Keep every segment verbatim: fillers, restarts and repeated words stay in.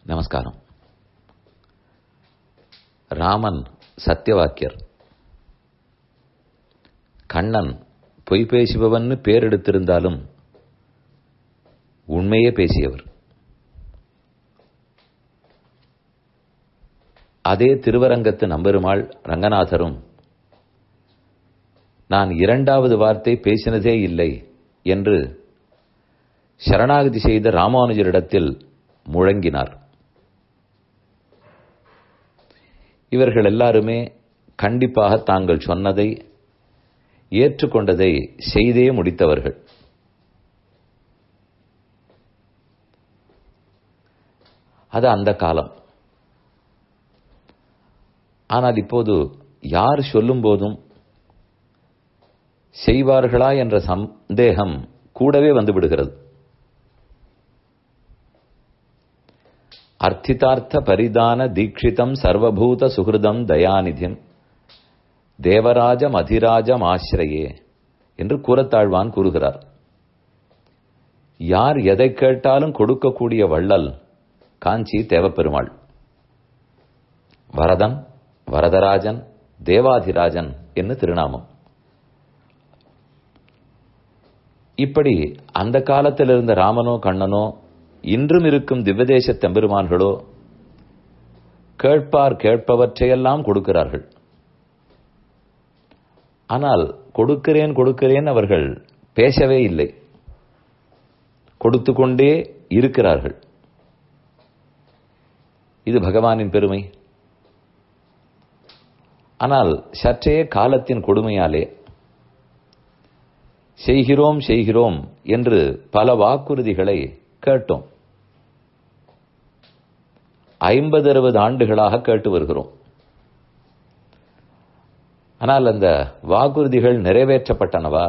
நமஸ்காரம். ராமன் சத்தியவாக்கியர். கண்ணன் பொய் பேசுபவன்னு பேரெடுத்திருந்தாலும் உண்மையே பேசியவர். அதே திருவரங்கத்து நம்பெருமாள் ரங்கநாதரும் நான் இரண்டாவது வார்த்தை பேசினதே இல்லை என்று சரணாகதி செய்த ராமானுஜரிடத்தில் முழங்கினார். இவர்கள் எல்லாருமே கண்டிப்பாக தாங்கள் சொன்னதை ஏற்றுக்கொண்டதை செய்தே முடித்தவர்கள். அது அந்த காலம். ஆனால் இப்போது யார் சொல்லும் போதும் செய்வார்களா என்ற சந்தேகம் கூடவே வந்துவிடுகிறது. அர்த்திதார்த்த பரிதான தீட்சிதம் சர்வபூத சுகிருதம் தயாநிதிம் தேவராஜம் அதிராஜம் ஆசிரியே என்று கூறத்தாழ்வான் கூறுகிறார். யார் எதை கேட்டாலும் கொடுக்கக்கூடிய வள்ளல் காஞ்சி தேவப்பெருமாள். வரதன், வரதராஜன், தேவாதிராஜன் என்று திருநாமம். இப்படி அந்த காலத்தில் இருந்த ராமனோ கண்ணனோ இன்றும் இருக்கும் திவ்யதேச தம்பெருமான்களோ கேட்பார் கேட்பவற்றையெல்லாம் கொடுக்கிறார்கள். ஆனால் கொடுக்கிறேன் கொடுக்கிறேன் அவர்கள் பேசவே இல்லை, கொடுத்து கொண்டே இருக்கிறார்கள். இது பகவானின் பெருமை. ஆனால் சற்றே காலத்தின் கொடுமையாலே செய்கிறோம் செய்கிறோம் என்று பல வாக்குறுதிகளை கேட்டோம். ஐம்பது அறுபது ஆண்டுகளாக கேட்டு வருகிறோம். ஆனால் அந்த வாக்குறுதிகள் நிறைவேற்றப்பட்டனவா?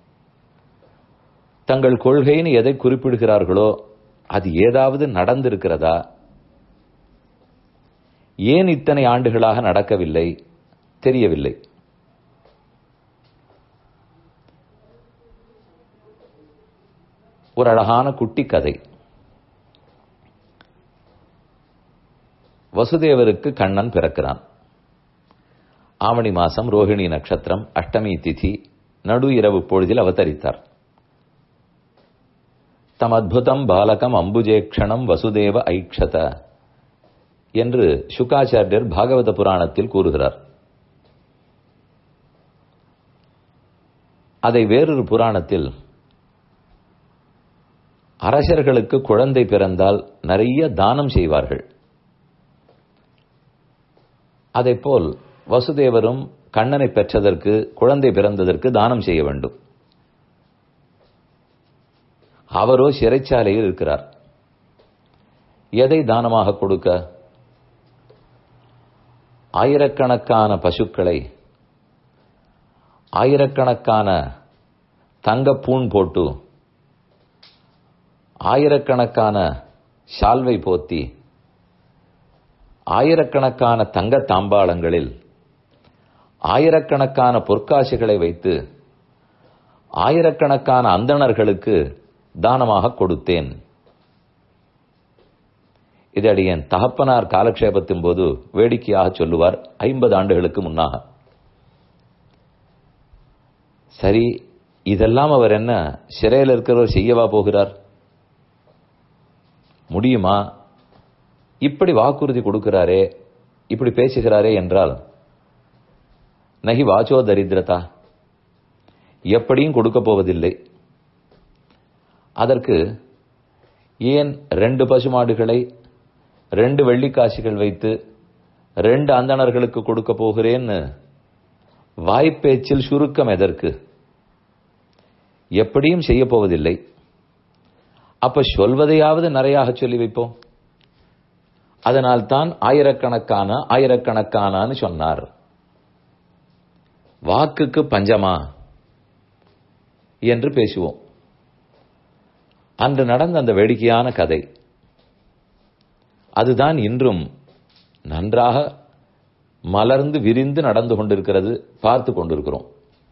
தங்கள் கொள்கைன்னு எதை குறிப்பிடுகிறார்களோ அது ஏதாவது நடந்திருக்கிறதா? ஏன் இத்தனை ஆண்டுகளாக நடக்கவில்லை தெரியவில்லை. ஒரு அழகான குட்டி கதை. வசுதேவருக்கு கண்ணன் பிறக்கிறான். ஆவணி மாசம் ரோஹிணி நட்சத்திரம், அஷ்டமி திதி, நடு இரவு பொழுதில் அவதரித்தார். தம் அத்புதம் பாலகம் அம்புஜேக்ஷணம் வசுதேவ ஐக்ஷத என்று சுகாச்சாரியர் பாகவத புராணத்தில் கூறுகிறார். அதை வேறொரு புராணத்தில் அரசர்களுக்கு குழந்தை பிறந்தால் நிறைய தானம் செய்வார்கள். அதைப்போல் வசுதேவரும் கண்ணனை பெற்றதற்கு, குழந்தை பிறந்ததற்கு தானம் செய்ய வேண்டும். அவரோ சிறைச்சாலையில் இருக்கிறார். எதை தானமாக கொடுக்க? ஆயிரக்கணக்கான பசுக்களை ஆயிரக்கணக்கான தங்கப்பூண் போட்டு ஆயிரக்கணக்கான சால்வை போத்தி ஆயிரக்கணக்கான தங்க தாம்பாளங்களில் ஆயிரக்கணக்கான பொற்காசுகளை வைத்து ஆயிரக்கணக்கான அந்தணர்களுக்கு தானமாக கொடுத்தேன். இது அடியேன் தகப்பனார் காலக்ஷேபத்தின் போது வேடிக்கையாக சொல்லுவார், ஐம்பது ஆண்டுகளுக்கு முன்னாக. சரி, இதெல்லாம் அவர் என்ன சிறையில் இருக்கிறவர் செய்யவா போகிறார்? முடியுமா? இப்படி வாக்குறுதி கொடுக்கிறாரே, இப்படி பேசுகிறாரே என்றால் நகி வாச்சோ தரித்திரதா, எப்படியும் கொடுக்க போவதில்லை. அதற்கு ஏன் ரெண்டு பசுமாடுகளை ரெண்டு வெள்ளிக்காசுகள் வைத்து ரெண்டு அந்தணர்களுக்கு கொடுக்க போகிறேன்னு வாய்ப்பேச்சில் சுருக்கம் எதற்கு? எப்படியும் செய்ய போவதில்லை. அப்ப சொல்வதையாவது நிறையாக சொல்லி வைப்போம். அதனால் தான் ஆயிரக்கணக்கான ஆயிரக்கணக்கானு சொன்னார். வாக்குக்கு பஞ்சமா என்று பேசுவோம். அன்று நடந்த அந்த வேடிக்கையான கதை அதுதான் இன்றும் நன்றாக மலர்ந்து விரிந்து நடந்து கொண்டிருக்கிறது, பார்த்து கொண்டிருக்கிறோம்.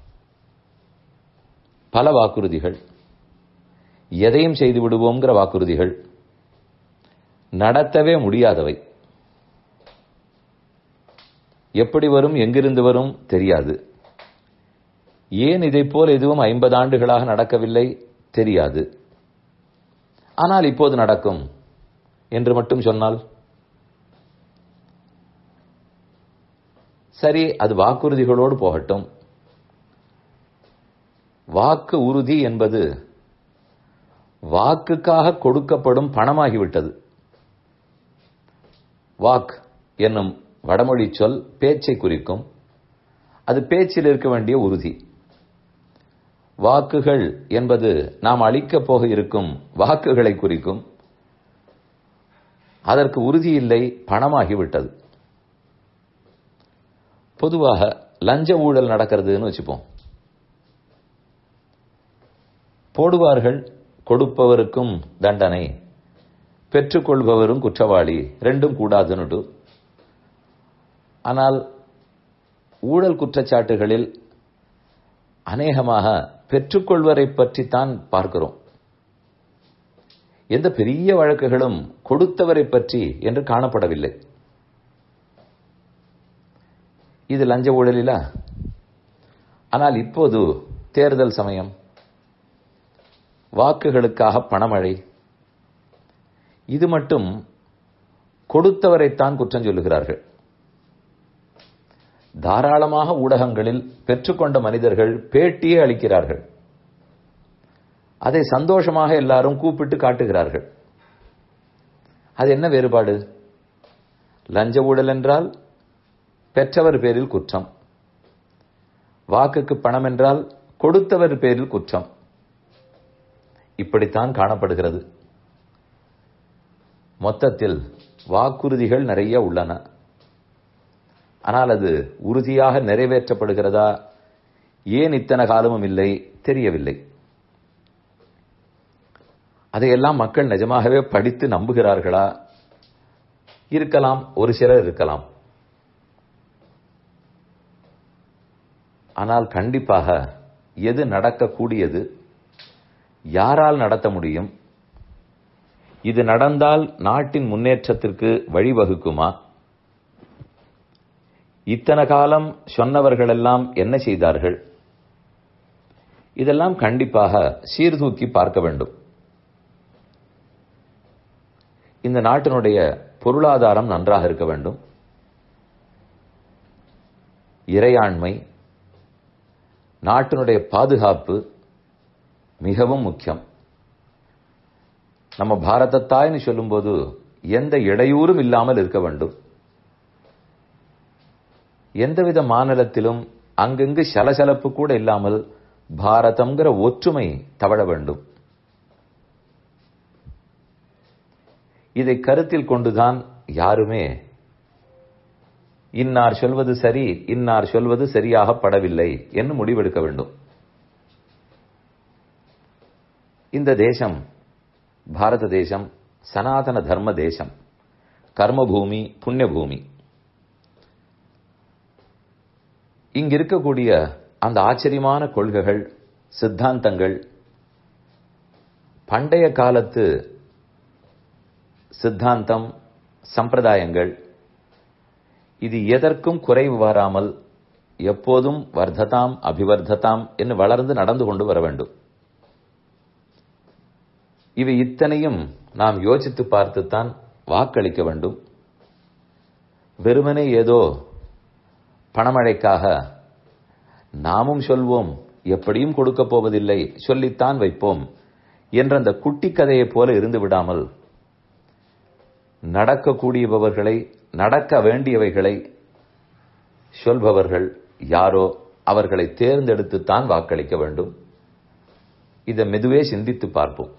பல வாக்குறுதிகள், எதையும் செய்து விடுவோங்கிற வாக்குறுதிகள், நடத்தவே முடியாதவை. எப்படி வரும், எங்கிருந்து வரும் தெரியாது. ஏன் இதைப்போல் எதுவும் ஐம்பது ஆண்டுகளாக நடக்கவில்லை தெரியாது. ஆனால் இப்போது நடக்கும் என்று மட்டும் சொன்னால் சரி, அது வாக்குறுதிகளோடு போகட்டும். வாக்கு உறுதி என்பது வாக்குக்காக கொடுக்கப்படும் பணமாகிவிட்டது. வாக் என்னும் வடமொழி சொல் பேச்சை குறிக்கும். அது பேச்சில் இருக்க வேண்டிய உறுதி. வாக்குகள் என்பது நாம் அளிக்கப் போக இருக்கும் வாக்குகளை குறிக்கும். அதற்கு உறுதி இல்லை, பணமாகிவிட்டது. பொதுவாக லஞ்ச ஊழல் நடக்கிறதுன்னு வச்சுப்போம். போடுவார்கள், கொடுப்பவருக்கும் தண்டனை, பெற்றுக்கொள்பவரும் குற்றவாளி, ரெண்டும் கூடாதுன்னு. ஆனால் ஊழல் குற்றச்சாட்டுகளில் அநேகமாக பெற்றுக்கொள்வரை பற்றித்தான் பார்க்கிறோம். எந்த பெரிய வழக்குகளும் கொடுத்தவரை பற்றி என்று காணப்படவில்லை. இது லஞ்ச ஊழலிலா? ஆனால் இப்போது தேர்தல் சமயம், வாக்குகளுக்காக பணமழை, இது மட்டும் கொடுத்தவரைத்தான் குற்றம் சொல்லுகிறார்கள். தாராளமாக ஊடகங்களில் பெற்றுக்கொண்ட மனிதர்கள் பேட்டியே அளிக்கிறார்கள். அதை சந்தோஷமாக எல்லாரும் கூப்பிட்டு காட்டுகிறார்கள். அது என்ன வேறுபாடு? லஞ்ச ஊழல் என்றால் பெற்றவர் பேரில் குற்றம், வாக்குக்கு பணம் என்றால் கொடுத்தவர் பேரில் குற்றம். இப்படித்தான் காணப்படுகிறது. மொத்தத்தில் வாக்குறுதிகள் நிறைய உள்ளன. ஆனால் அது உறுதியாக நிறைவேற்றப்படுகிறதா, ஏன் இத்தனை காலமும் இல்லை தெரியவில்லை. அதையெல்லாம் மக்கள் நிஜமாகவே படித்து நம்புகிறார்களா? இருக்கலாம், ஒரு சிலர் இருக்கலாம். ஆனால் கண்டிப்பாக எது நடக்கக்கூடியது, யாரால் நடத்த முடியும், இது நடந்தால் நாட்டின் முன்னேற்றத்திற்கு வழிவகுக்குமா, இத்தனை காலம் சொன்னவர்களெல்லாம் என்ன செய்தார்கள், இதெல்லாம் கண்டிப்பாக சீர்தூக்கி பார்க்க வேண்டும். இந்த நாட்டினுடைய பொருளாதாரம் நன்றாக இருக்க வேண்டும். இறையாண்மை, நாட்டினுடைய பாதுகாப்பு மிகவும் முக்கியம். நம்ம பாரதத்தாய்னு சொல்லும்போது எந்த இடையூறும் இல்லாமல் இருக்க வேண்டும். எந்தவித மாநிலத்திலும் அங்கங்கு சலசலப்பு கூட இல்லாமல் பாரதம்ங்கிற ஒற்றுமை தவழ வேண்டும். இதை கருத்தில் கொண்டுதான் யாருமே இன்னார் சொல்வது சரி, இன்னார் சொல்வது சரியாக படவில்லை என்று முடிவெடுக்க வேண்டும். இந்த தேசம், பாரத தேசம், சனாதன தர்ம தேசம், கர்மபூமி, புண்ணியபூமி. இங்க இருக்கக்கூடிய அந்த ஆச்சரியமான கொள்கைகள், சித்தாந்தங்கள், பண்டைய காலத்து சித்தாந்தம், சம்பிரதாயங்கள், இது எதற்கும் குறைவு வராமல் எப்போதும் வர்த்ததாம் அபிவர்த்ததாம் என்று வளர்ந்து நடந்து கொண்டு வர வேண்டும். இவை இத்தனையும் நாம் யோசித்து பார்த்துத்தான் வாக்களிக்க வேண்டும். வெறுமனே ஏதோ பணமழைக்காக நாமும் சொல்வோம், எப்படியும் கொடுக்க போவதில்லை, சொல்லித்தான் வைப்போம் என்ற அந்த குட்டி கதையைப் போல இருந்து விடாமல், நடக்கக்கூடியவர்களை, நடக்க வேண்டியவைகளை சொல்பவர்கள் யாரோ அவர்களை தேர்ந்தெடுத்துத்தான் வாக்களிக்க வேண்டும். இதை மெதுவே சிந்தித்து பார்ப்போம்.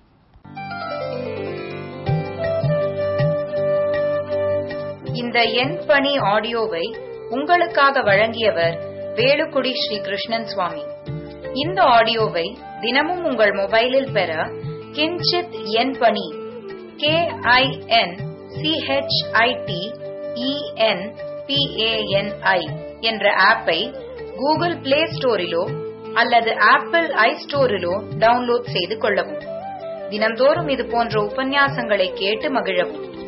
இந்த என் பணி ஆடியோவை உங்களுக்காக வழங்கியவர் வேலுக்குடி ஸ்ரீ கிருஷ்ணன் சுவாமி. இந்த ஆடியோவை தினமும் உங்கள் மொபைலில் பெற கிஞ்சித் என் பணி K I N C H I T E N P A N I என்ற ஆப்பை கூகுள் பிளே ஸ்டோரிலோ அல்லது ஆப்பிள் ஐ ஸ்டோரிலோ டவுன்லோட் செய்து கொள்ளவும். தினம்தோறும் இது போன்ற உபன்யாசங்களை கேட்டு மகிழவும்.